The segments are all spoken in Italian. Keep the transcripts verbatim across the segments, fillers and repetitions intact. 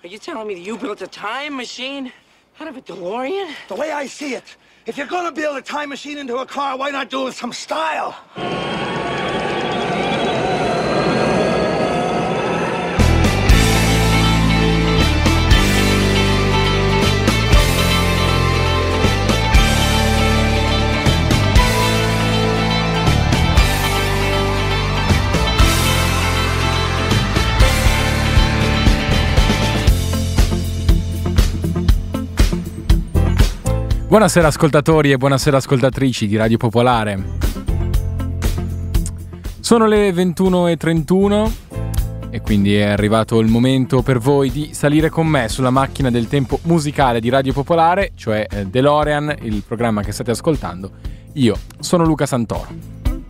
Are you telling me that you built a time machine out of a DeLorean? The way I see it, if you're gonna build a time machine into a car, why not do it with some style? Buonasera ascoltatori e buonasera ascoltatrici di Radio Popolare. Sono le ventuno e trentuno e quindi è arrivato il momento per voi di salire con me sulla macchina del tempo musicale di Radio Popolare, cioè DeLorean, il programma che state ascoltando. Io sono Luca Santoro.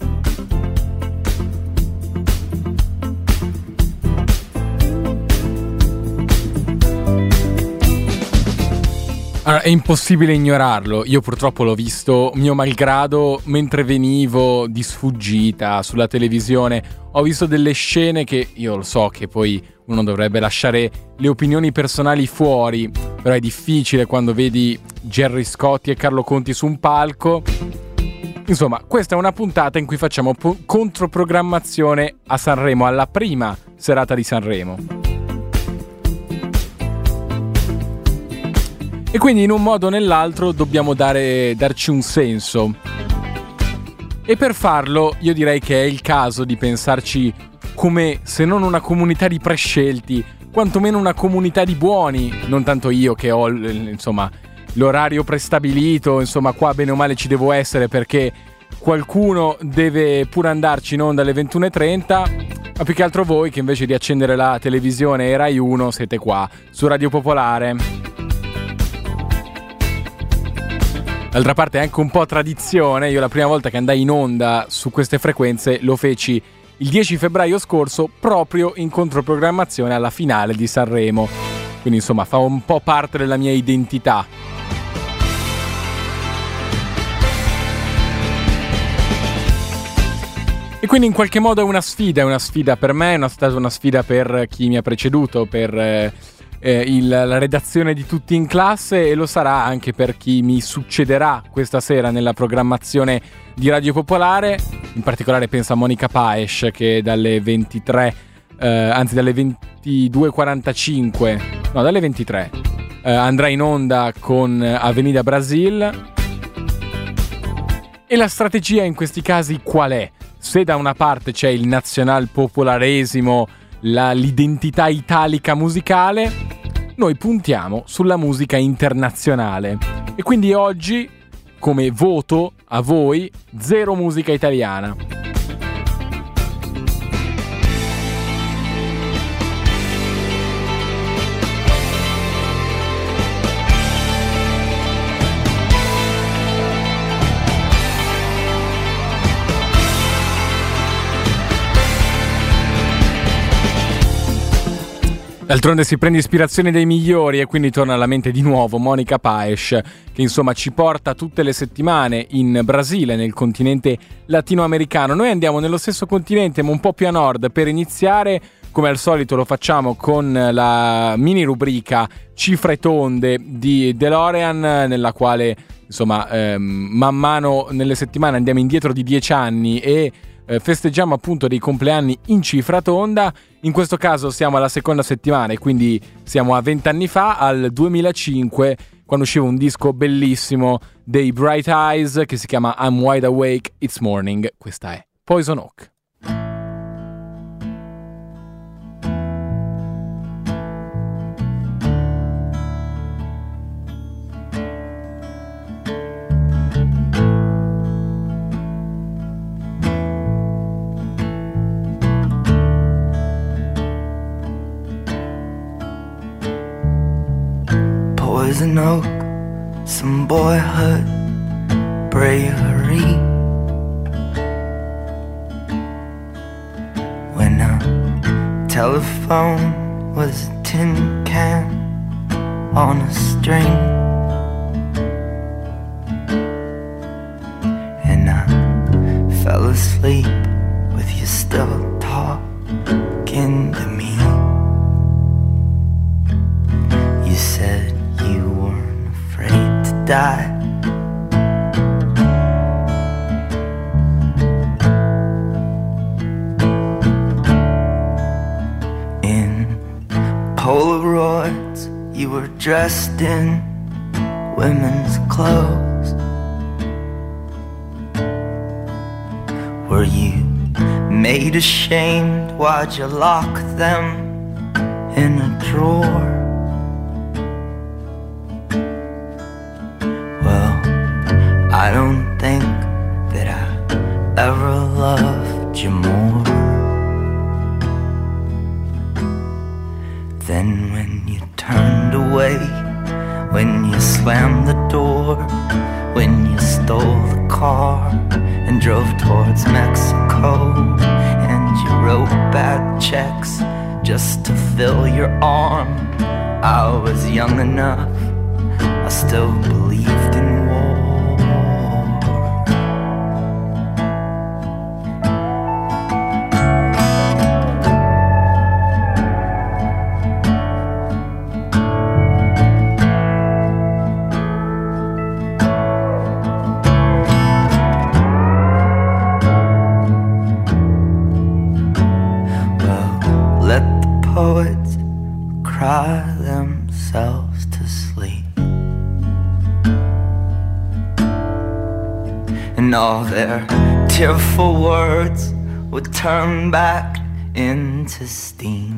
Allora, è impossibile ignorarlo, io purtroppo l'ho visto mio malgrado mentre venivo di sfuggita sulla televisione, ho visto delle scene che io lo so che poi uno dovrebbe lasciare le opinioni personali fuori, però è difficile quando vedi Gerry Scotti e Carlo Conti su un palco. Insomma, questa è una puntata in cui facciamo po- controprogrammazione a Sanremo, alla prima serata di Sanremo. E quindi in un modo o nell'altro dobbiamo dare, darci un senso. E per farlo io direi che è il caso di pensarci come se non una comunità di prescelti, quantomeno una comunità di buoni. Non tanto io che ho insomma l'orario prestabilito, insomma qua bene o male ci devo essere perché qualcuno deve pure andarci in onda alle ventuno e trenta, ma più che altro voi che invece di accendere la televisione e Rai uno siete qua su Radio Popolare. D'altra parte è anche un po' tradizione, io la prima volta che andai in onda su queste frequenze lo feci il dieci febbraio scorso proprio in controprogrammazione alla finale di Sanremo, quindi insomma fa un po' parte della mia identità. E quindi in qualche modo è una sfida, è una sfida per me, è stata una sfida per chi mi ha preceduto, per... Eh, Eh, il, la redazione di Tutti in Classe e lo sarà anche per chi mi succederà questa sera nella programmazione di Radio Popolare, in particolare penso a Monica Paes che dalle ventitré, eh, anzi dalle ventidue e quarantacinque, no dalle ventitré eh, andrà in onda con Avenida Brasil. E la strategia in questi casi qual è? Se da una parte c'è il nazional popolaresimo, La, l'identità italica musicale, noi puntiamo sulla musica internazionale e quindi oggi come voto a voi zero musica italiana. D'altronde si prende ispirazione dai migliori e quindi torna alla mente di nuovo Monica Paes, che insomma ci porta tutte le settimane in Brasile, nel continente latinoamericano. Noi andiamo nello stesso continente ma un po' più a nord. Per iniziare, come al solito lo facciamo con la mini rubrica Cifre tonde di DeLorean, nella quale insomma ehm, man mano nelle settimane andiamo indietro di dieci anni e Eh, festeggiamo appunto dei compleanni in cifra tonda. In questo caso siamo alla seconda settimana e quindi siamo a vent'anni fa, al duemilacinque, quando usciva un disco bellissimo dei Bright Eyes che si chiama I'm Wide Awake, It's Morning. Questa è Poison Oak. Poison oak, some boyhood bravery. When a telephone was a tin can on a string, and I fell asleep with you still talking to me. die. In Polaroids, you were dressed in women's clothes. Were you made ashamed? Why'd you lock them in a drawer? Well, I don't think that I ever loved you more than when you turned away, when you slammed the door, when you stole the car and drove towards Mexico, and you wrote bad checks just to fill your arm. I was young enough, I still believed in war. Poets cry themselves to sleep, and all their tearful words would turn back into steam.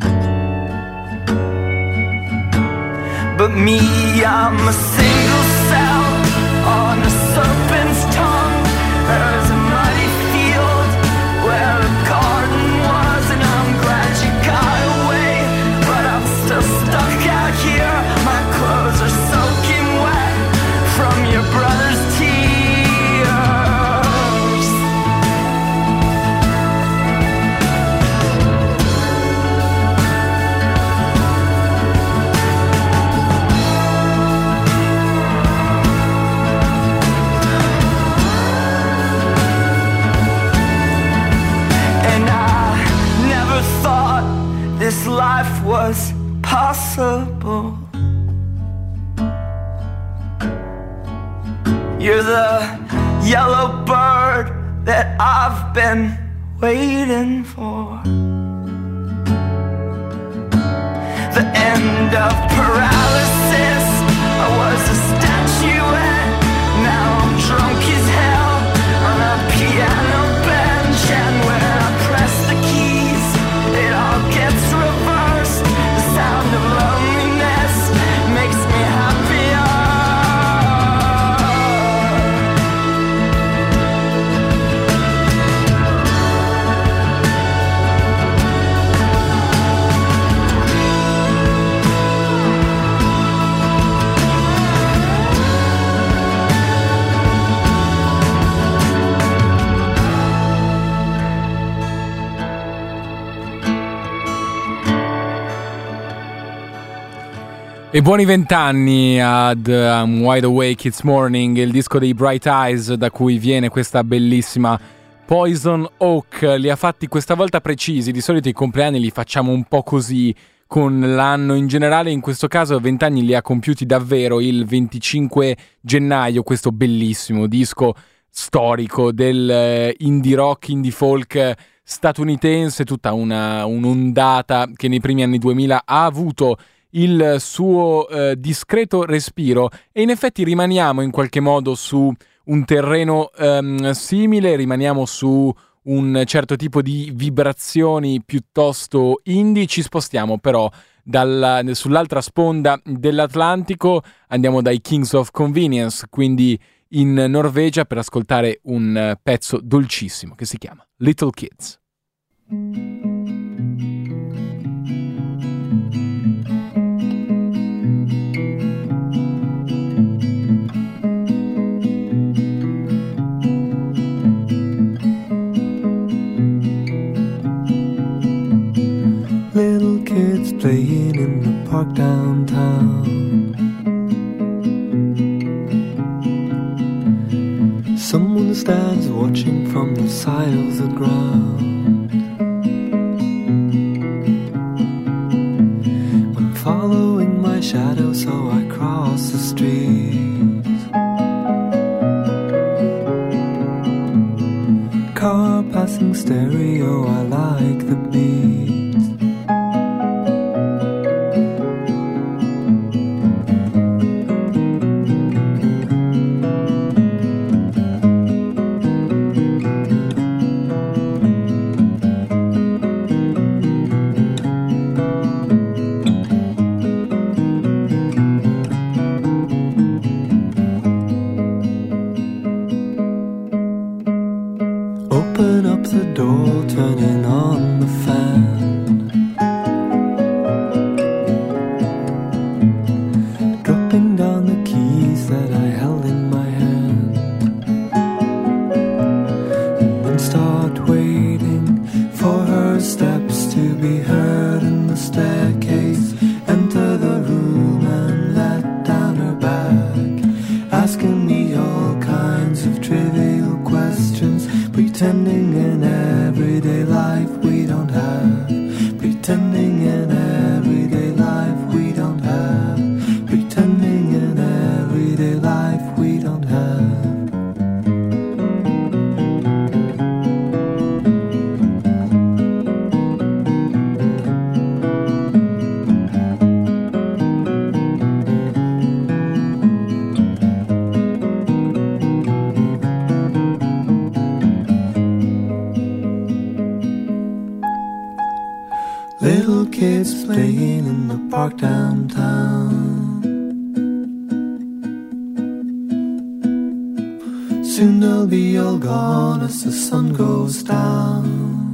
But me, I'm a single cell on a serpent's tongue. There's a muddy field where a garden was, and I'm glad you got away, but I'm still stuck out here. My clothes are soaking wet from your brother's tears. And I never thought this life was possible. You're the yellow bird that I've been waiting for. The end of paralysis. I was a statuette. Now I'm drunk as hell on a piano bench, and when I press the keys, it all gets reversed. The sound of loneliness makes me happier. E buoni vent'anni ad I'm Wide Awake It's Morning, il disco dei Bright Eyes da cui viene questa bellissima Poison Oak. Li ha fatti questa volta precisi, di solito i compleanni li facciamo un po' così con l'anno in generale, in questo caso vent'anni li ha compiuti davvero il venticinque gennaio, questo bellissimo disco storico del indie rock, indie folk statunitense, tutta una un'ondata che nei primi anni duemila ha avuto il suo eh, discreto respiro, e in effetti rimaniamo in qualche modo su un terreno ehm, simile, rimaniamo su un certo tipo di vibrazioni piuttosto indie, ci spostiamo però dalla, sull'altra sponda dell'Atlantico, andiamo dai Kings of Convenience, quindi in Norvegia, per ascoltare un pezzo dolcissimo che si chiama Little Kids. Little kids playing in the park downtown. Someone stands watching from the side of the ground. I'm following my shadow, so I cross the street. the staircase, enter the room and let down her bag, asking me all kinds of trivial questions, pretending in everyday life we don't have, pretending in everyday life we don't have, pretending in everyday life we don't have. Little kids playing in the park downtown. Soon they'll be all gone as the sun goes down.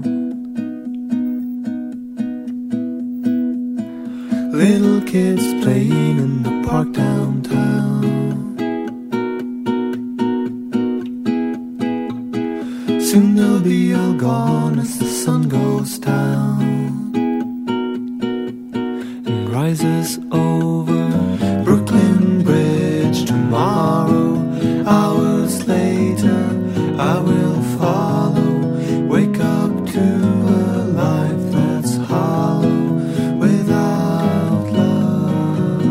Little kids playing in the park downtown. Soon they'll be all gone as the sun goes down. Rises over Brooklyn Bridge tomorrow. Hours later, I will follow. Wake up to a life that's hollow without love,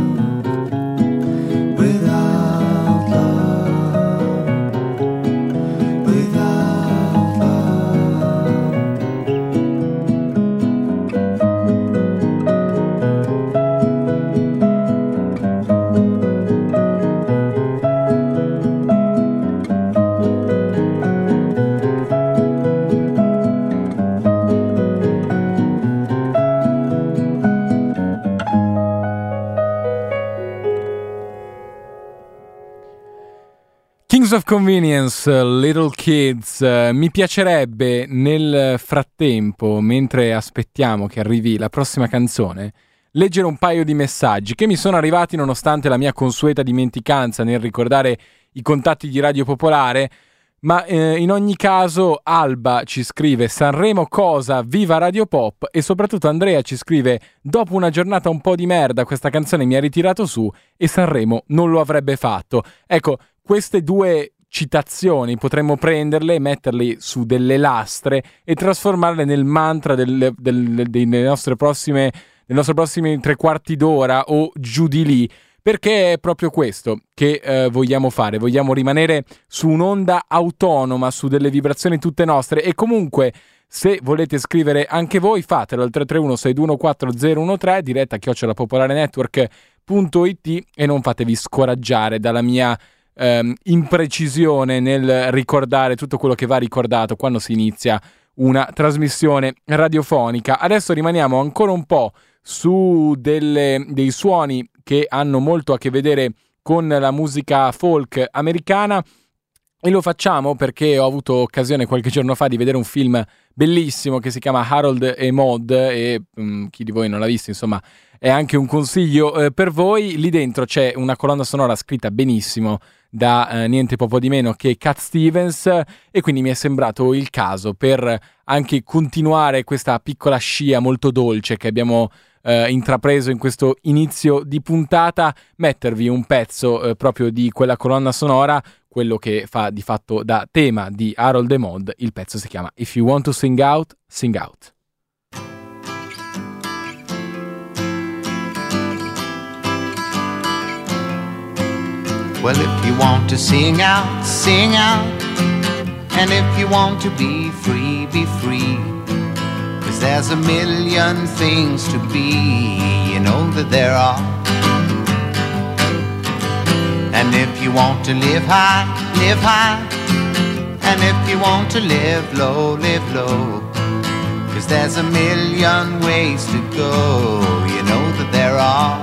without love, without love. Kings of Convenience, Little Kids. Mi piacerebbe nel frattempo, mentre aspettiamo che arrivi la prossima canzone, leggere un paio di messaggi che mi sono arrivati nonostante la mia consueta dimenticanza nel ricordare i contatti di Radio Popolare. Ma eh, in ogni caso Alba ci scrive: Sanremo cosa, viva Radio Pop. E soprattutto Andrea ci scrive: dopo una giornata un po' di merda questa canzone mi ha ritirato su e Sanremo non lo avrebbe fatto. Ecco, queste due citazioni potremmo prenderle, metterle su delle lastre e trasformarle nel mantra del, del, delle nostre prossime, dei nostri prossimi tre quarti d'ora o giù di lì, perché è proprio questo che eh, vogliamo fare. Vogliamo rimanere su un'onda autonoma, su delle vibrazioni tutte nostre. E comunque, se volete scrivere anche voi, fatelo al tre tre uno sei due uno quattro zero uno tre, diretta chiocciola popolare network punto it, e non fatevi scoraggiare dalla mia ehm, imprecisione nel ricordare tutto quello che va ricordato quando si inizia una trasmissione radiofonica. Adesso rimaniamo ancora un po' su delle, dei suoni che hanno molto a che vedere con la musica folk americana, e lo facciamo perché ho avuto occasione qualche giorno fa di vedere un film bellissimo che si chiama Harold e Maude, e um, chi di voi non l'ha visto, insomma, è anche un consiglio eh, per voi. Lì dentro c'è una colonna sonora scritta benissimo da eh, niente poco di meno che Cat Stevens, e quindi mi è sembrato il caso, per anche continuare questa piccola scia molto dolce che abbiamo eh, intrapreso in questo inizio di puntata, mettervi un pezzo eh, proprio di quella colonna sonora, quello che fa di fatto da tema di Harold e Maude. Il pezzo si chiama If You Want to Sing Out, Sing Out. Well, if you want to sing out, sing out. And if you want to be free, be free. 'Cause there's a million things to be, you know that there are. And if you want to live high, live high. And if you want to live low, live low. 'Cause there's a million ways to go, you know that there are.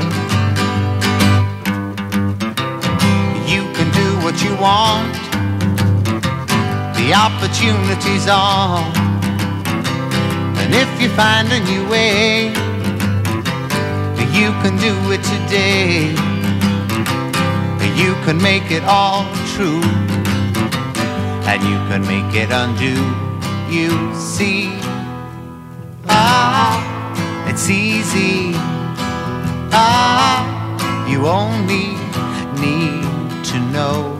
You can do what you want, the opportunity's on. And if you find a new way, you can do it today. You can make it all true, and you can make it undo. You see, ah, it's easy. Ah, you only need to know.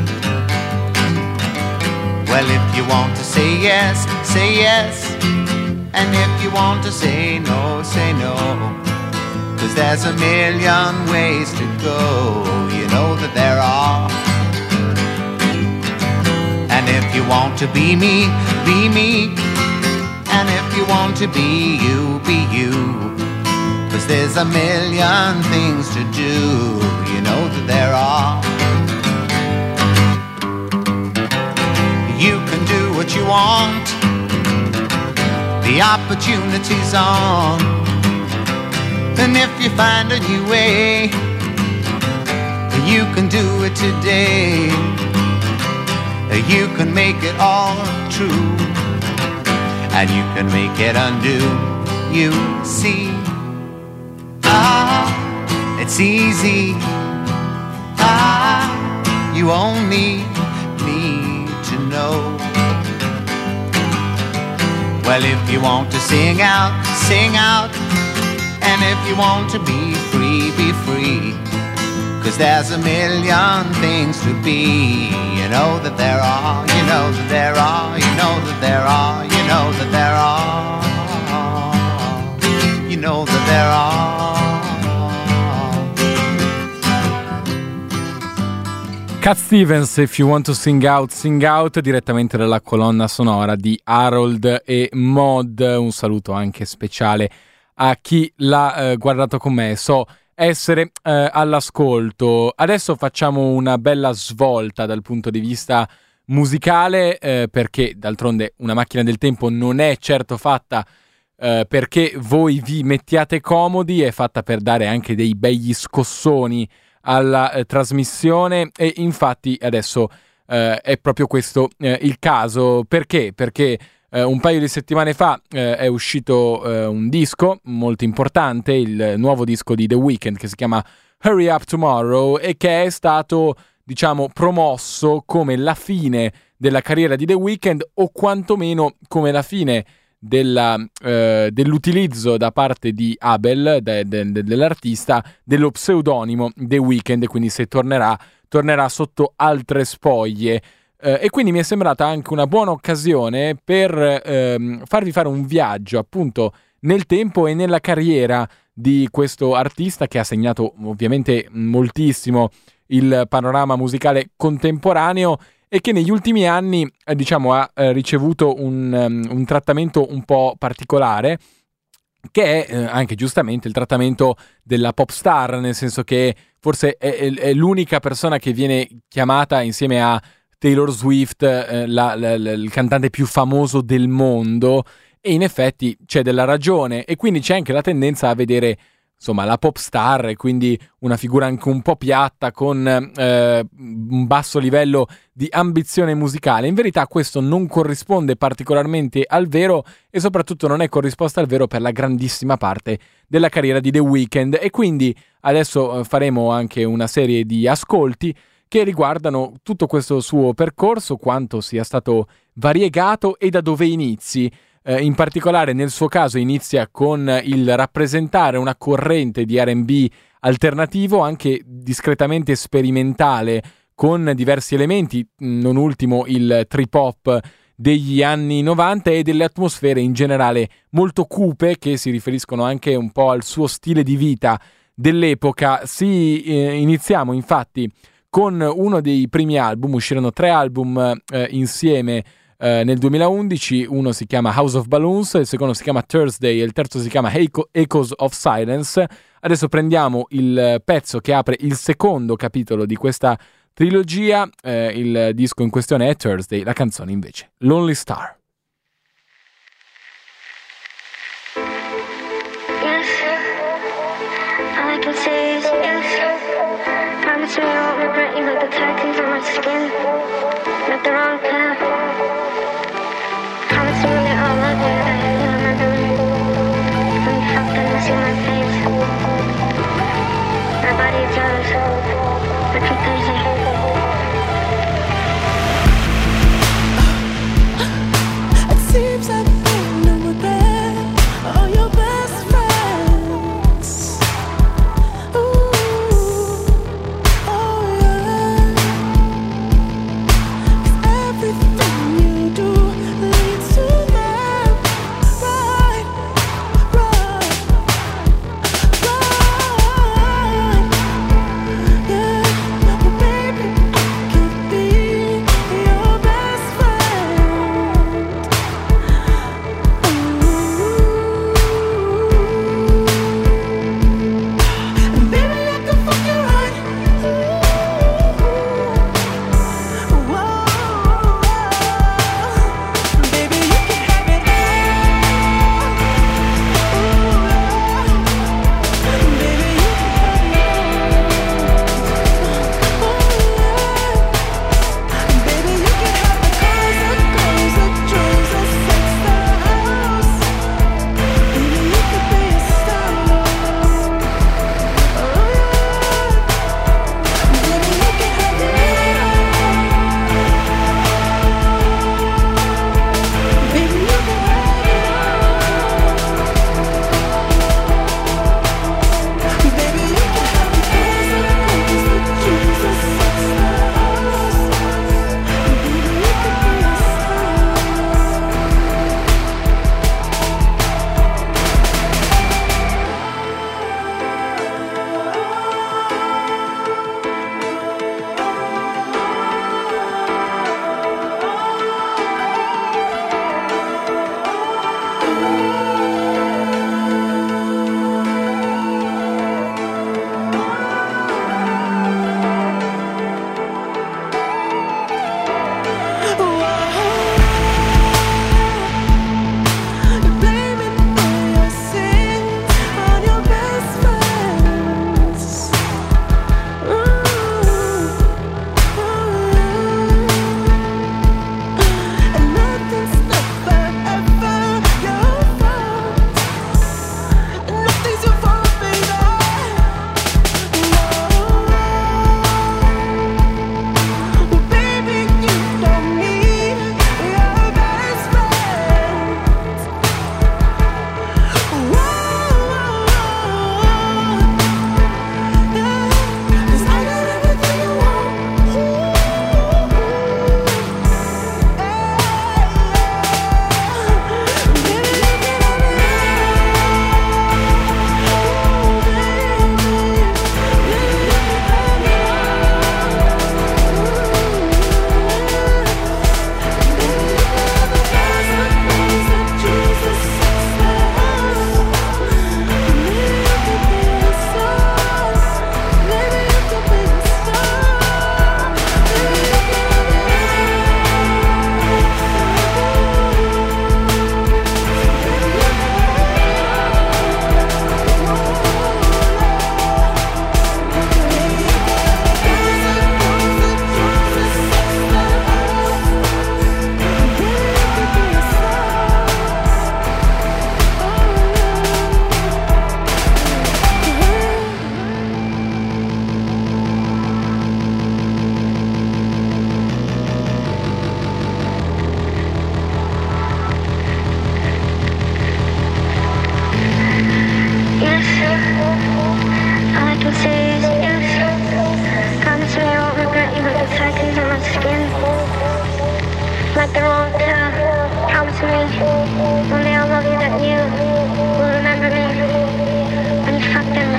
Well, if you want to say yes, say yes. And if you want to say no, say no. 'Cause there's a million ways to go, you know that there are. And if you want to be me, be me. And if you want to be you, be you. 'Cause there's a million things to do, you know that there are. You can do what you want. The opportunity's on. And if you find a new way, you can do it today. You can make it all true. And you can make it undo. You see, ah, it's easy. Ah, you only need to know. Well, if you want to sing out, sing out. And if you want to be free, be free. 'Cause there's a million things to be. You know that there are, you know that there are, you know that there are, you know that there are, you know that there are. Cat Stevens, If You Want to Sing Out, Sing Out, direttamente dalla colonna sonora di Harold e Mod. Un saluto anche speciale a chi l'ha eh, guardato con me. So essere eh, all'ascolto. Adesso facciamo una bella svolta dal punto di vista musicale, eh, perché d'altronde una macchina del tempo non è certo fatta eh, perché voi vi mettiate comodi, è fatta per dare anche dei begli scossoni alla eh, trasmissione, e infatti adesso eh, è proprio questo eh, il caso. Perché? Perché Uh, un paio di settimane fa uh, è uscito uh, un disco molto importante, il nuovo disco di The Weeknd, che si chiama Hurry Up Tomorrow, e che è stato, diciamo, promosso come la fine della carriera di The Weeknd, o quantomeno come la fine della, uh, dell'utilizzo da parte di Abel, de, de, de, dell'artista, dello pseudonimo The Weeknd, quindi se tornerà, tornerà sotto altre spoglie. Uh, e quindi mi è sembrata anche una buona occasione per uh, farvi fare un viaggio appunto nel tempo e nella carriera di questo artista, che ha segnato ovviamente moltissimo il panorama musicale contemporaneo, e che negli ultimi anni eh, diciamo ha eh, ricevuto un, um, un trattamento un po' particolare, che è eh, anche giustamente il trattamento della pop star, nel senso che forse è, è, è l'unica persona che viene chiamata insieme a Taylor Swift, eh, la, la, la, il cantante più famoso del mondo, e in effetti c'è della ragione, e quindi c'è anche la tendenza a vedere insomma la pop star, e quindi una figura anche un po' piatta, con eh, un basso livello di ambizione musicale. In verità questo non corrisponde particolarmente al vero, e soprattutto non è corrisposta al vero per la grandissima parte della carriera di The Weeknd, e quindi adesso eh, faremo anche una serie di ascolti che riguardano tutto questo suo percorso, quanto sia stato variegato e da dove inizi. Eh, in particolare nel suo caso inizia con il rappresentare una corrente di R and B alternativo, anche discretamente sperimentale, con diversi elementi, non ultimo il trip hop degli anni novanta, e delle atmosfere in generale molto cupe, che si riferiscono anche un po' al suo stile di vita dell'epoca. Si eh, iniziamo infatti con uno dei primi album. Uscirono tre album eh, insieme eh, nel duemilaundici. Uno si chiama House of Balloons, il secondo si chiama Thursday e il terzo si chiama Echo- Echoes of Silence. Adesso prendiamo il pezzo che apre il secondo capitolo di questa trilogia. Eh, il disco in questione è Thursday, la canzone invece Lonely Star. Promise me I won't regret you like the tattoos on my skin. Not the wrong path. Promise me that I'll love you, that you'll remember me. When you felt them, see my face. My body is yours. Repeat Thursday. It seems like no regret. Oh, your best friend.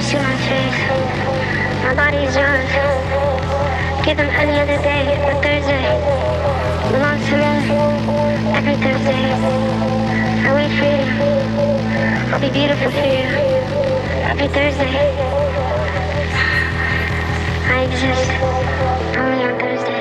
see my face. My body is yours. Give them any other day, but Thursday belongs to me. Every Thursday, I wait for you. I'll be beautiful for you. Every Thursday, I exist only on Thursday.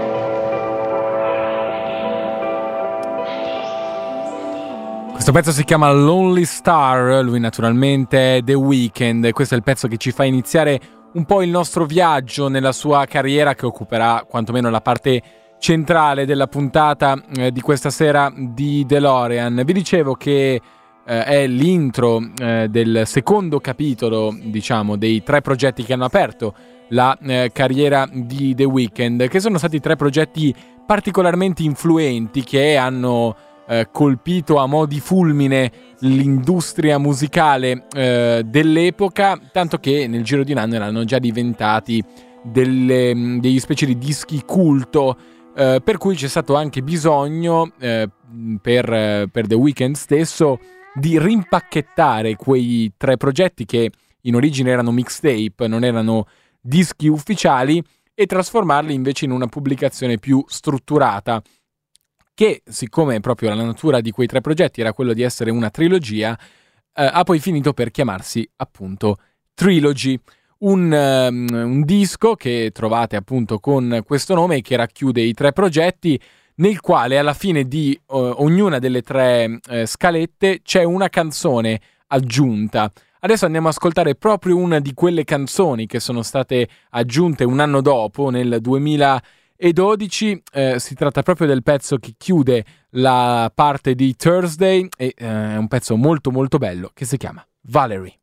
Questo pezzo si chiama Lonely Star, lui naturalmente The Weeknd. Questo è il pezzo che ci fa iniziare un po' il nostro viaggio nella sua carriera, che occuperà quantomeno la parte centrale della puntata eh, di questa sera di DeLorean. Vi dicevo che eh, è l'intro eh, del secondo capitolo, diciamo, dei tre progetti che hanno aperto la eh, carriera di The Weeknd, che sono stati tre progetti particolarmente influenti che hanno eh, colpito a mo' di fulmine l'industria musicale eh, dell'epoca, tanto che nel giro di un anno erano già diventati delle, degli specie di dischi culto, eh, per cui c'è stato anche bisogno eh, per, per The Weeknd stesso di rimpacchettare quei tre progetti che in origine erano mixtape, non erano dischi ufficiali, e trasformarli invece in una pubblicazione più strutturata, che, siccome proprio la natura di quei tre progetti era quello di essere una trilogia, eh, ha poi finito per chiamarsi appunto Trilogy, un, um, un disco che trovate appunto con questo nome, che racchiude i tre progetti, nel quale alla fine di uh, ognuna delle tre uh, scalette c'è una canzone aggiunta. Adesso andiamo ad ascoltare proprio una di quelle canzoni che sono state aggiunte un anno dopo, nel duemiladodici. Eh, si tratta proprio del pezzo che chiude la parte di Thursday, e eh, è un pezzo molto molto bello che si chiama Valerie.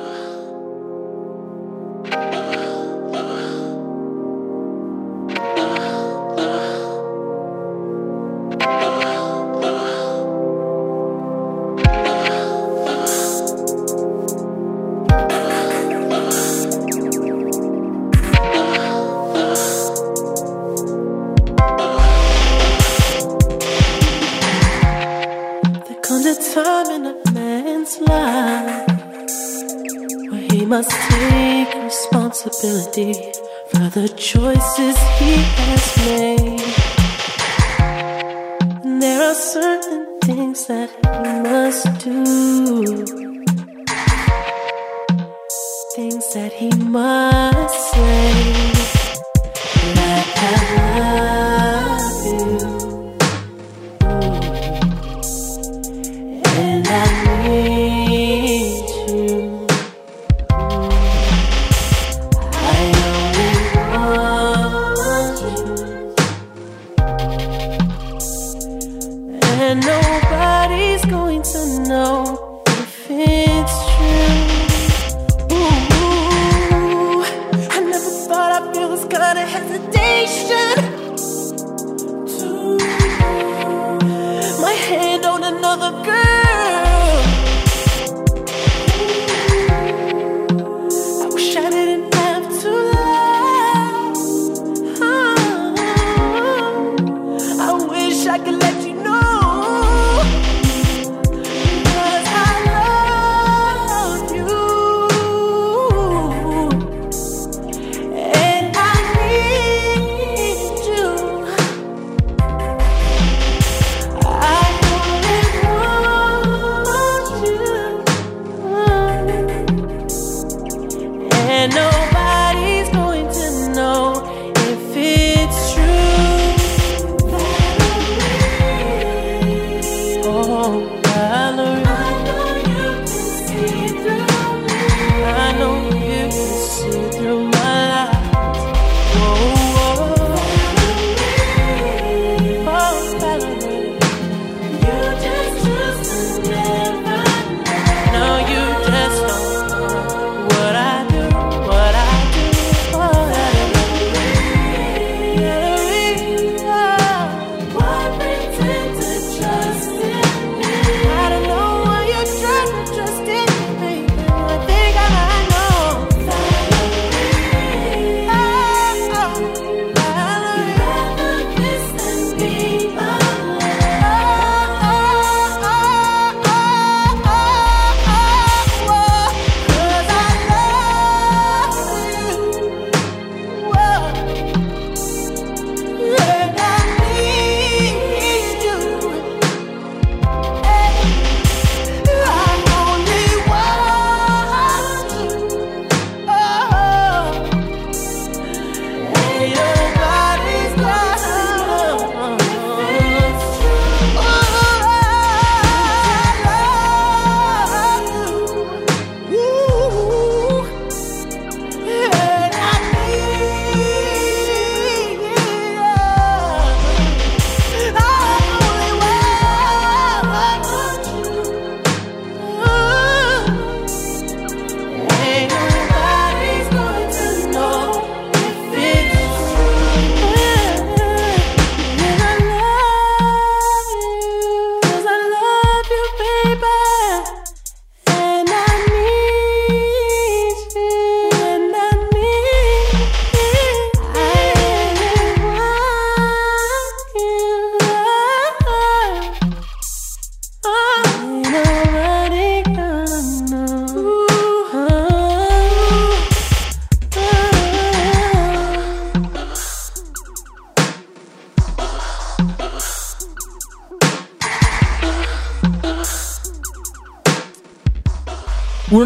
Must take responsibility for the choices he has made. And there are certain things that he must do, things that he must say. Like I love you, and I need you. And nobody's going to know if it's true. Ooh, I never thought I'd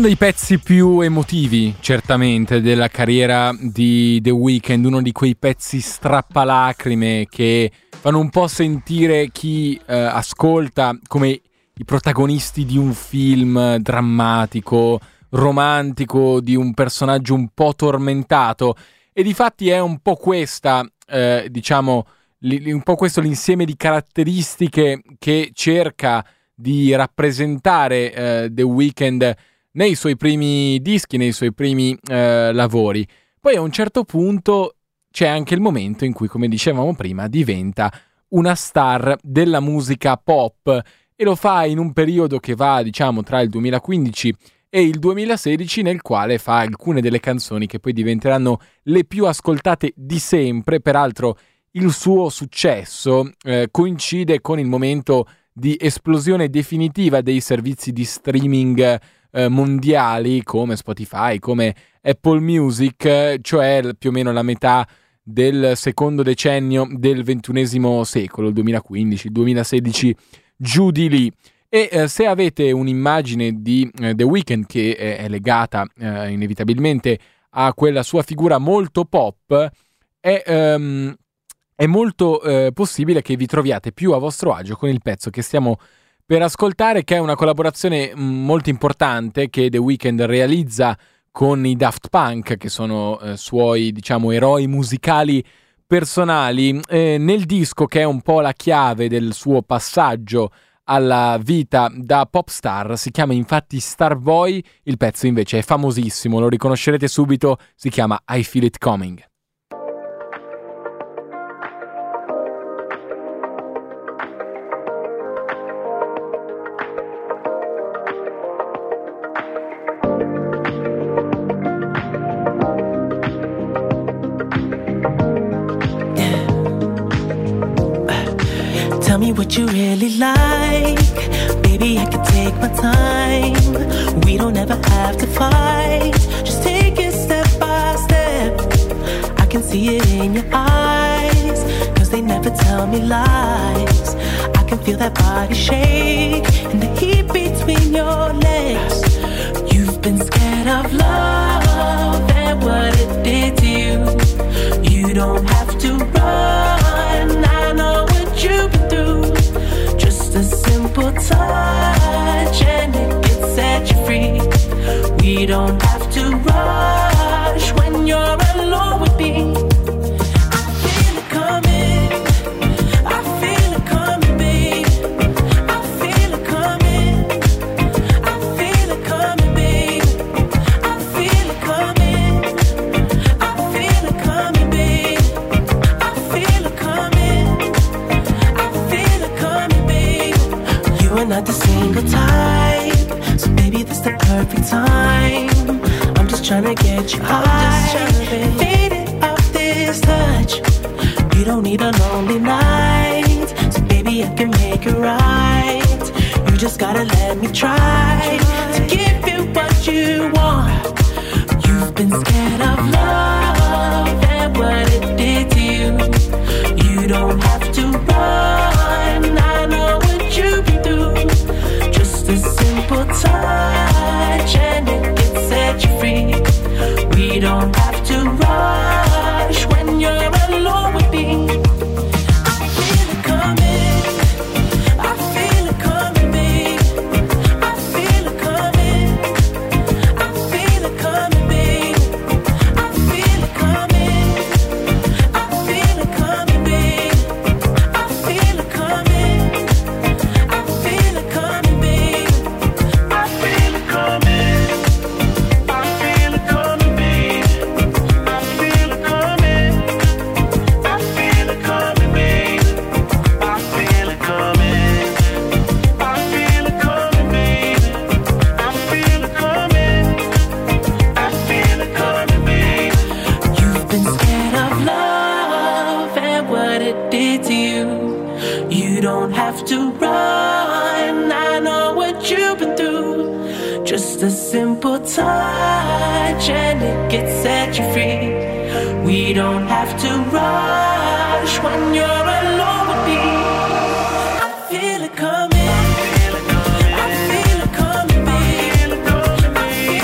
dei pezzi più emotivi, certamente, della carriera di The Weeknd, uno di quei pezzi strappalacrime che fanno un po' sentire chi eh, ascolta come i protagonisti di un film drammatico, romantico, di un personaggio un po' tormentato. E difatti è un po' questa, eh, diciamo, li, un po' questo l'insieme di caratteristiche che cerca di rappresentare eh, The Weeknd nei suoi primi dischi, nei suoi primi eh, lavori. Poi a un certo punto c'è anche il momento in cui, come dicevamo prima, diventa una star della musica pop, e lo fa in un periodo che va, diciamo, tra il duemilaquindici e il duemilasedici, nel quale fa alcune delle canzoni che poi diventeranno le più ascoltate di sempre. Peraltro il suo successo eh, coincide con il momento di esplosione definitiva dei servizi di streaming eh, mondiali come Spotify, come Apple Music, eh, cioè più o meno la metà del secondo decennio del ventunesimo secolo, il duemilaquindici, il duemilasedici, giù di lì. E eh, se avete un'immagine di eh, The Weeknd che è, è legata eh, inevitabilmente a quella sua figura molto pop, è... Um, è molto eh, possibile che vi troviate più a vostro agio con il pezzo che stiamo per ascoltare, che è una collaborazione mh, molto importante che The Weeknd realizza con i Daft Punk, che sono eh, suoi, diciamo, eroi musicali personali, eh, nel disco che è un po' la chiave del suo passaggio alla vita da pop star. Si chiama infatti Starboy, il pezzo invece è famosissimo, lo riconoscerete subito, si chiama I Feel It Coming. Tell me what you really like. Baby, I can take my time. We don't ever have to fight. Just take it step by step. I can see it in your eyes, cause they never tell me lies. I can feel that body shake and the heat between your legs. You've been scared of love and what it did to you. You don't have to run, I know what you've been through. Just a simple touch and it can set you free. We don't have to rush when you're alone with me. I feel it coming, I feel it coming, babe. I feel it coming, I feel it coming, babe. I feel it coming, I feel it coming, babe. I feel it coming, I feel it coming, babe. You are not the single type, so baby, this the perfect time. I'm just trying to get you high, faded off this touch. You don't need a lonely night, so baby, I can make it right. You just gotta let me try to give you what you want. You've been scared of love and what it did to you. You don't have to run, I know what you've been through. Just a simple touch and it can set you free. We don't have to rush when you're alone with me. I feel it coming, I feel it coming, babe. I feel it coming, I feel it coming, babe. I feel it coming, I feel it coming, babe. I feel it coming, I feel it coming, babe. I feel it coming, I feel it coming, babe. I feel it coming, I feel it coming, babe. I feel it coming, I feel it coming, babe. I feel it coming, I feel it coming, babe. You've been scared of love and what it did to you. You don't have to run, I know what you've been through. Just a simple touch and it can set you free. We don't have to rush when you're alone with me. I feel it coming, I feel it coming, babe. I feel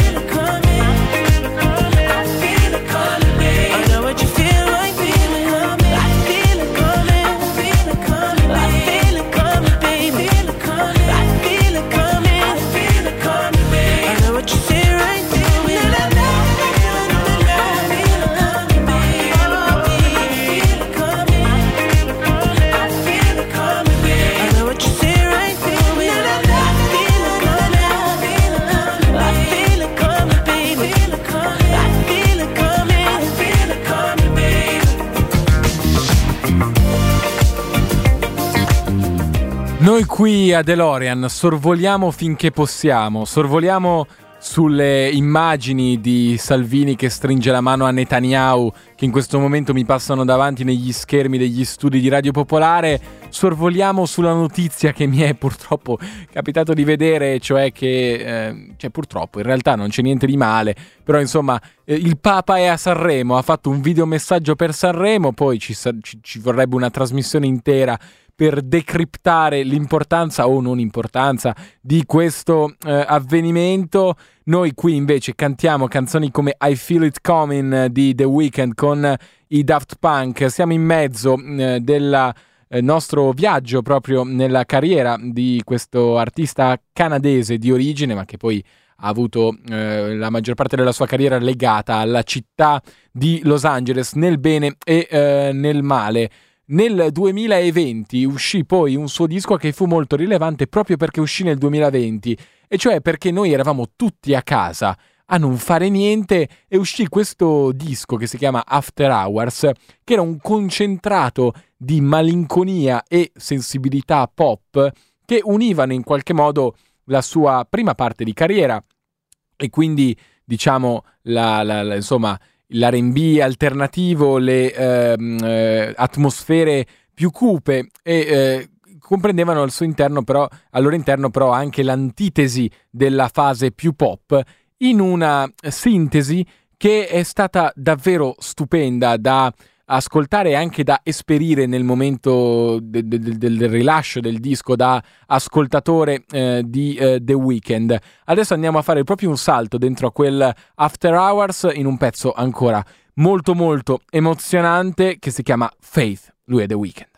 Noi qui a DeLorean sorvoliamo finché possiamo, sorvoliamo sulle immagini di Salvini che stringe la mano a Netanyahu, che in questo momento mi passano davanti negli schermi degli studi di Radio Popolare. Sorvoliamo sulla notizia che mi è purtroppo capitato di vedere, cioè che, eh, cioè purtroppo in realtà non c'è niente di male, però insomma eh, il Papa è a Sanremo, ha fatto un videomessaggio per Sanremo, poi ci, ci, ci vorrebbe una trasmissione intera per decriptare l'importanza o non importanza di questo eh, avvenimento. Noi qui invece cantiamo canzoni come I Feel It Coming di The Weeknd con i Daft Punk. Siamo in mezzo eh, del eh, nostro viaggio proprio nella carriera di questo artista canadese di origine, ma che poi ha avuto eh, la maggior parte della sua carriera legata alla città di Los Angeles, nel bene e eh, nel male. Nel duemilaventi uscì poi un suo disco che fu molto rilevante proprio perché uscì nel duemilaventi, e cioè perché noi eravamo tutti a casa a non fare niente e uscì questo disco che si chiama After Hours, che era un concentrato di malinconia e sensibilità pop che univano in qualche modo la sua prima parte di carriera e quindi diciamo la, la, la insomma l'R and B alternativo, le ehm, eh, atmosfere più cupe e eh, comprendevano al suo interno però, al loro interno però anche l'antitesi della fase più pop, in una sintesi che è stata davvero stupenda da ascoltare e anche da esperire nel momento de- de- del rilascio del disco da ascoltatore eh, di eh, The Weeknd. Adesso andiamo a fare proprio un salto dentro a quel After Hours in un pezzo ancora molto molto emozionante che si chiama Faith. Lui è The Weeknd.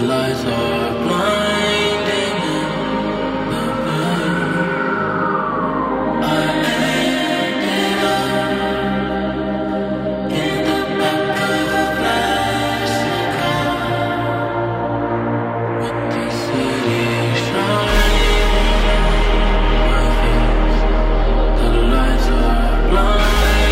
lights are blinding in the blue. I ended up in the back of a plastic car with the city shining in my face. The lights are blinding.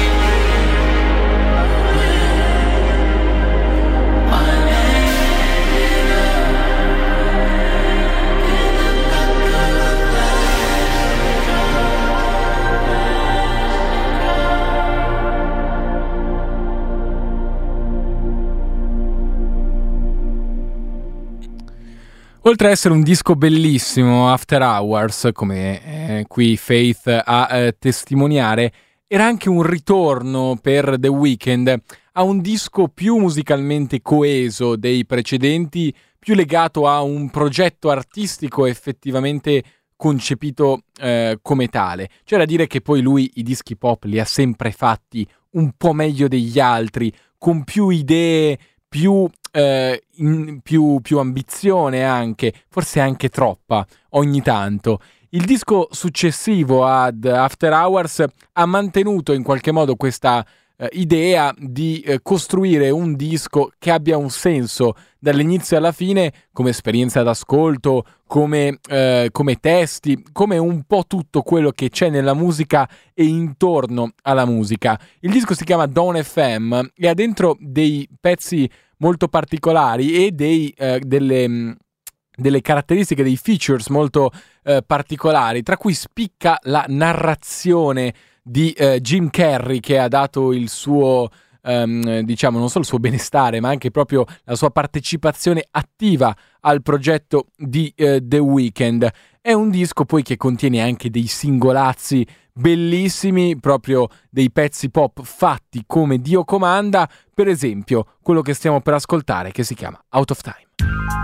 Oltre a essere un disco bellissimo, After Hours, come eh, qui Faith a eh, testimoniare, era anche un ritorno per The Weeknd a un disco più musicalmente coeso dei precedenti, più legato a un progetto artistico effettivamente concepito eh, come tale. C'è da dire che poi lui i dischi pop li ha sempre fatti un po' meglio degli altri, con più idee, più, eh, in, più, più ambizione anche, forse anche troppa ogni tanto. Il disco successivo ad After Hours ha mantenuto in qualche modo questa eh, idea di eh, costruire un disco che abbia un senso dall'inizio alla fine, come esperienza d'ascolto, come, eh, come testi, come un po' tutto quello che c'è nella musica e intorno alla musica. Il disco si chiama Dawn F M e ha dentro dei pezzi molto particolari e dei, eh, delle, delle caratteristiche, dei features molto eh, particolari, tra cui spicca la narrazione di eh, Jim Carrey, che ha dato il suo Um, diciamo non solo il suo benestare ma anche proprio la sua partecipazione attiva al progetto di uh, The Weeknd. È un disco poi che contiene anche dei singolazzi bellissimi, proprio dei pezzi pop fatti come Dio comanda, per esempio quello che stiamo per ascoltare, che si chiama Out of Time.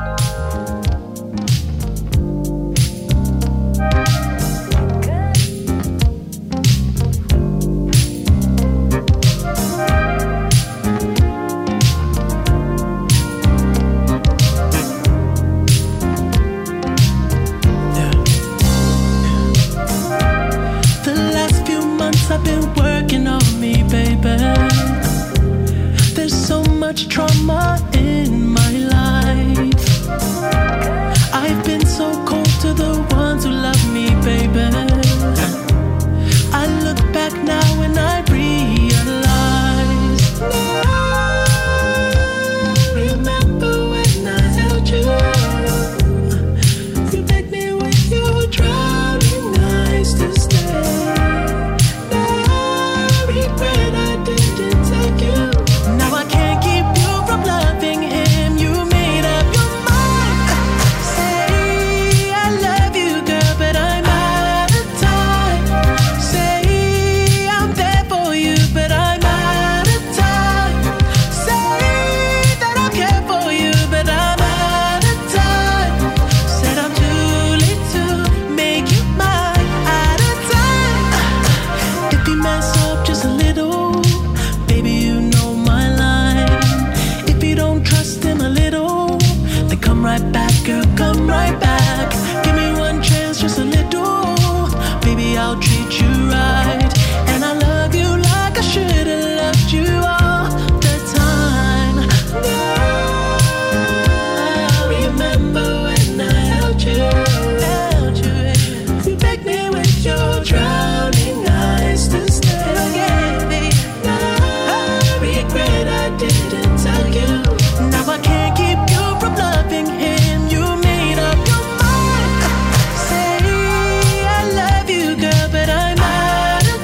I've been working on me, baby. There's so much trauma in my life. I've been so cold to the ones who love me, baby. I look back now and I realize now, remember when I held you. You begged me with your drowning eyes to stay. But I'm out of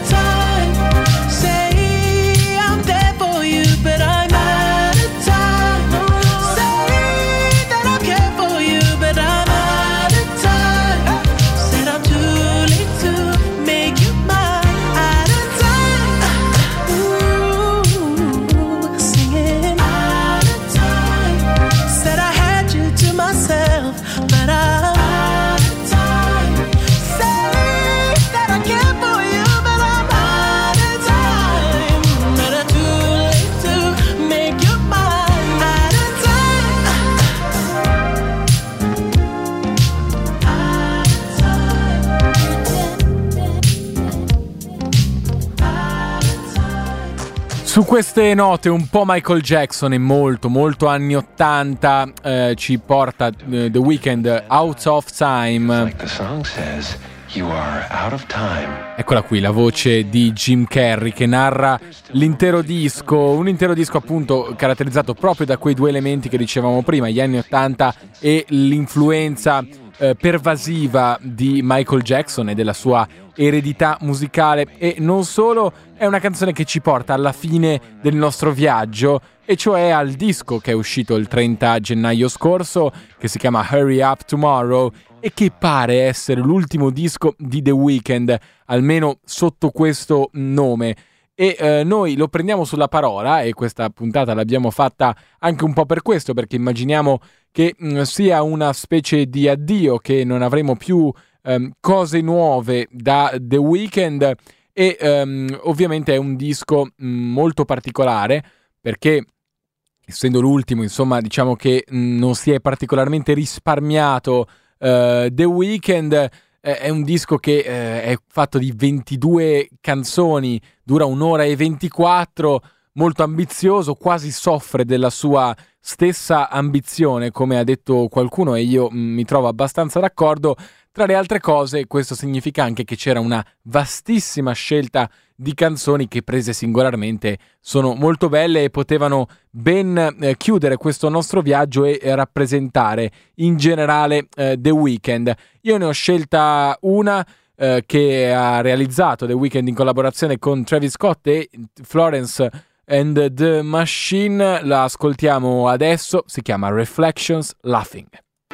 Su queste note un po' Michael Jackson e molto molto anni ottanta eh, ci porta eh, The Weeknd, Out of Time. Like the song says, you are out of time. Eccola qui la voce di Jim Carrey che narra l'intero disco, un intero disco appunto caratterizzato proprio da quei due elementi che dicevamo prima, gli anni ottanta e l'influenza eh, pervasiva di Michael Jackson e della sua eredità musicale. E non solo, è una canzone che ci porta alla fine del nostro viaggio, e cioè al disco che è uscito il trenta gennaio scorso, che si chiama Hurry Up Tomorrow e che pare essere l'ultimo disco di The Weeknd, almeno sotto questo nome. E eh, noi lo prendiamo sulla parola, e questa puntata l'abbiamo fatta anche un po' per questo, perché immaginiamo che mh, sia una specie di addio, che non avremo più um, cose nuove da The Weeknd. E um, ovviamente è un disco mh, molto particolare, perché essendo l'ultimo, insomma, diciamo che mh, non si è particolarmente risparmiato uh, The Weeknd. Eh, è un disco che eh, è fatto di ventidue canzoni, dura un'ora e ventiquattro, molto ambizioso, quasi soffre della sua stessa ambizione, come ha detto qualcuno, e io mh, mi trovo abbastanza d'accordo. Tra le altre cose, questo significa anche che c'era una vastissima scelta di canzoni che, prese singolarmente, sono molto belle e potevano ben eh, chiudere questo nostro viaggio e eh, rappresentare in generale eh, The Weeknd. Io ne ho scelta una eh, che ha realizzato The Weeknd in collaborazione con Travis Scott e Florence and the Machine. La ascoltiamo adesso, si chiama Reflections Laughing.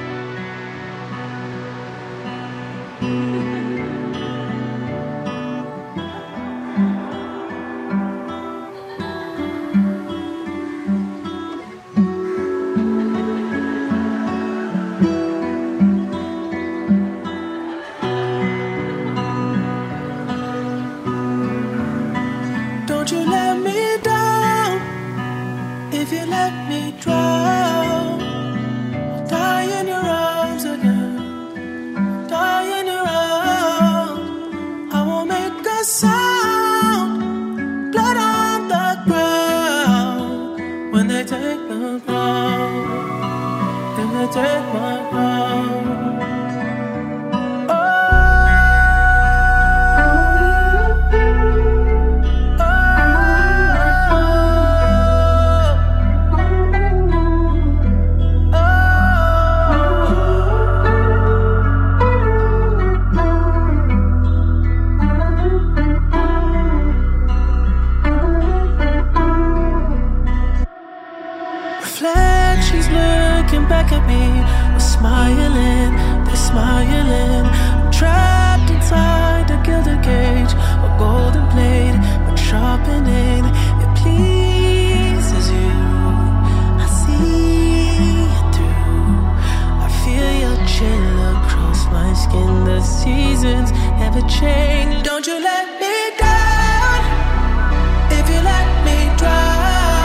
Don't you let me down. If you let me drown, I'll die in your arms again. Die in your arms. I won't make a sound. Blood on the ground. When they take the crown, when they take my crown. Back at me, we're smiling, they're smiling. I'm trapped inside a gilded cage, a golden blade, but sharpening. It pleases you, I see it through. I feel your chill across my skin. The seasons never change. Don't you let me down. If you let me drown,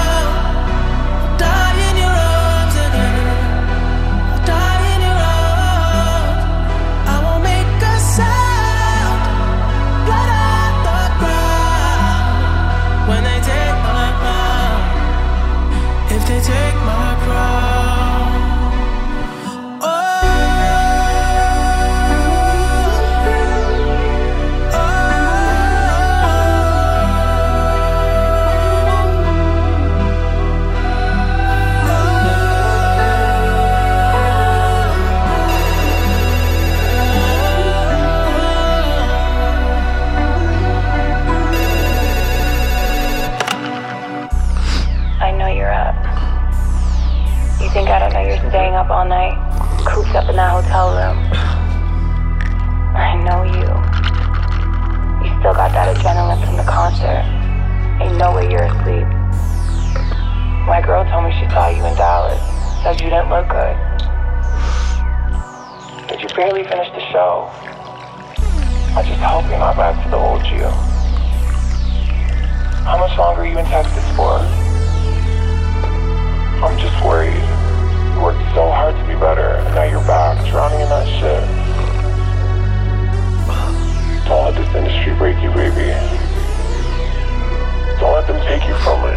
take my crown. Oh, oh, I know you're up. You think I don't know you're staying up all night, cooped up in that hotel room? I know you. You still got that adrenaline from the concert. Ain't no way you're asleep. My girl told me she saw you in Dallas, said you didn't look good. But you barely finished the show. I just hope you're not back to the old you. How much longer are you in Texas for? I'm just worried. You worked so hard to be better, and now you're back, drowning in that shit. Don't let this industry break you, baby. Don't let them take you from me.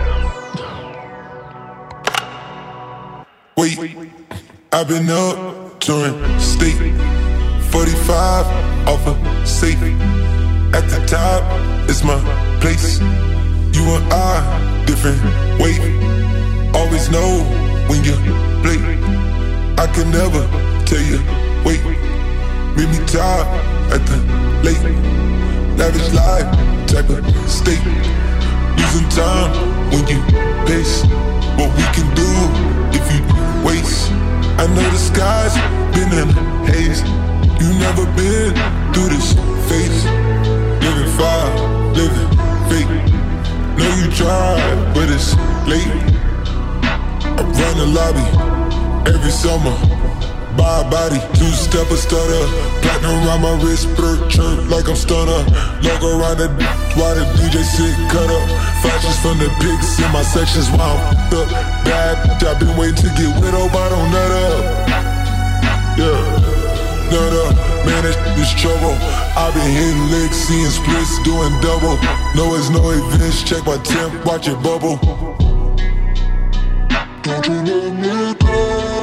wait. I've been up, touring state. forty-five off a safe. At the top, it's my place. You and I, different weight. Always know when you're late. I can never tell you, wait. Meet me top at the lake. Lavish life, type of state. Losing time when you pace. What we can do if you waste. I know the sky's been in haze. You never been through this phase. Living fire, living fake. Know you tried, but it's late. I run the lobby every summer. Buy a body, two step a stutter. Platinum around my wrist, blur, chirp like I'm stunner. Logo around the while the D J sit cut up. Flashes from the pics in my sections while I'm f***ed up. Bad, I've been waiting to get with, oh, I don't nut up. Yeah, nut up, man, that shit is trouble. I've been hitting licks, seeing splits, doing double. No, it's no events, check my temp, watch it bubble. Don't you let me go.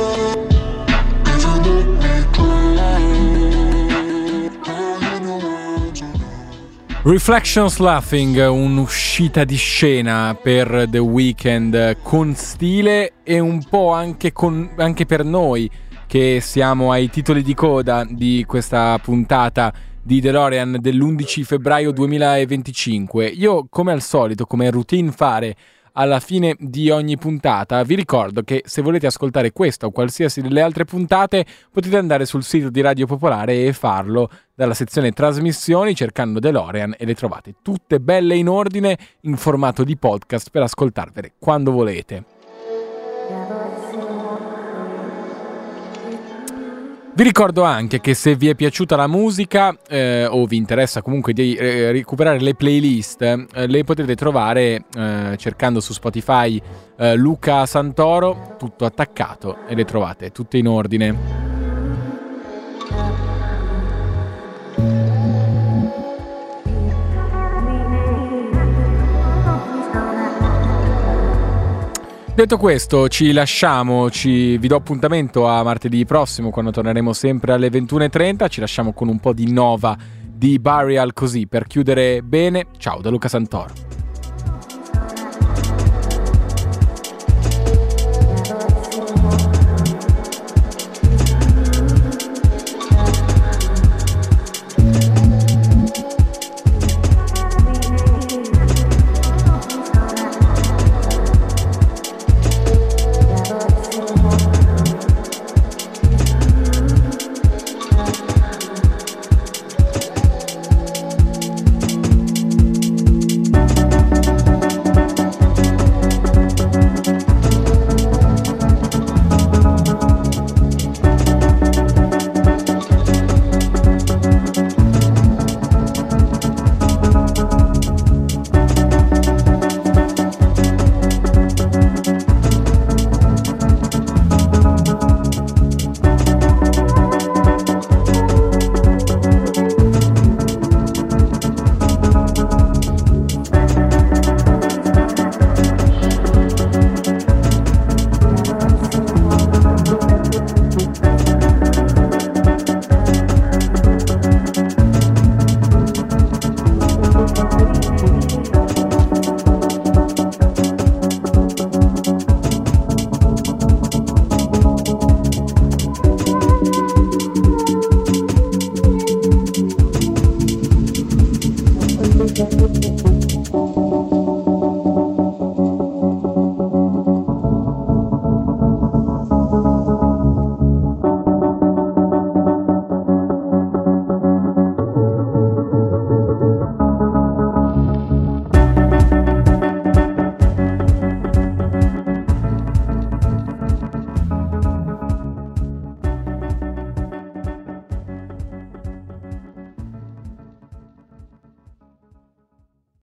Reflections Laughing, un'uscita di scena per The Weeknd con stile e un po' anche, con, anche per noi che siamo ai titoli di coda di questa puntata di DeLorean dell'undici febbraio duemilaventicinque. Io, come al solito, come routine fare alla fine di ogni puntata, vi ricordo che se volete ascoltare questa o qualsiasi delle altre puntate potete andare sul sito di Radio Popolare e farlo dalla sezione trasmissioni cercando DeLorean e le trovate tutte belle in ordine in formato di podcast per ascoltarvele quando volete. Vi ricordo anche che se vi è piaciuta la musica eh, o vi interessa comunque di eh, recuperare le playlist, eh, le potete trovare eh, cercando su Spotify eh, Luca Santoro, tutto attaccato, e le trovate tutte in ordine. Detto questo, ci lasciamo, ci, vi do appuntamento a martedì prossimo quando torneremo sempre alle ventuno e trenta. Ci lasciamo con un po' di Nova di Burial, così per chiudere bene. Ciao da Luca Santoro.